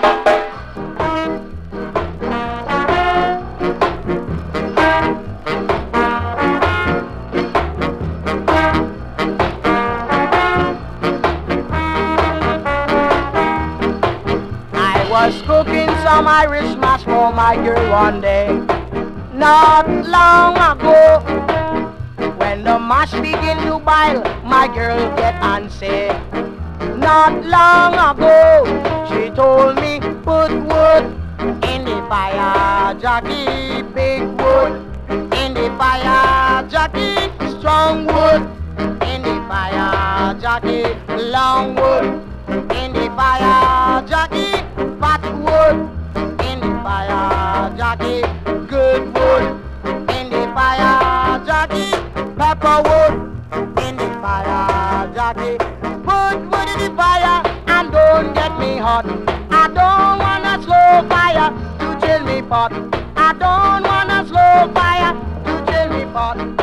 Was cooking some Irish mash for my girl one day, not long ago. When the mash begin to boil, my girl get antsy. Not long ago, she told me, put wood in the fire, Jackie, big wood in the fire, Jackie, strong wood in the fire, Jackie, long wood in the fire, Jackie, fat wood in the fire, Jackie, good wood in the fire, Jackie, pepper wood in the fire, Jackie, put wood in the fire and don't get me hot. I don't want a slow fire to chill me pot. I don't want a slow fire to chill me pot.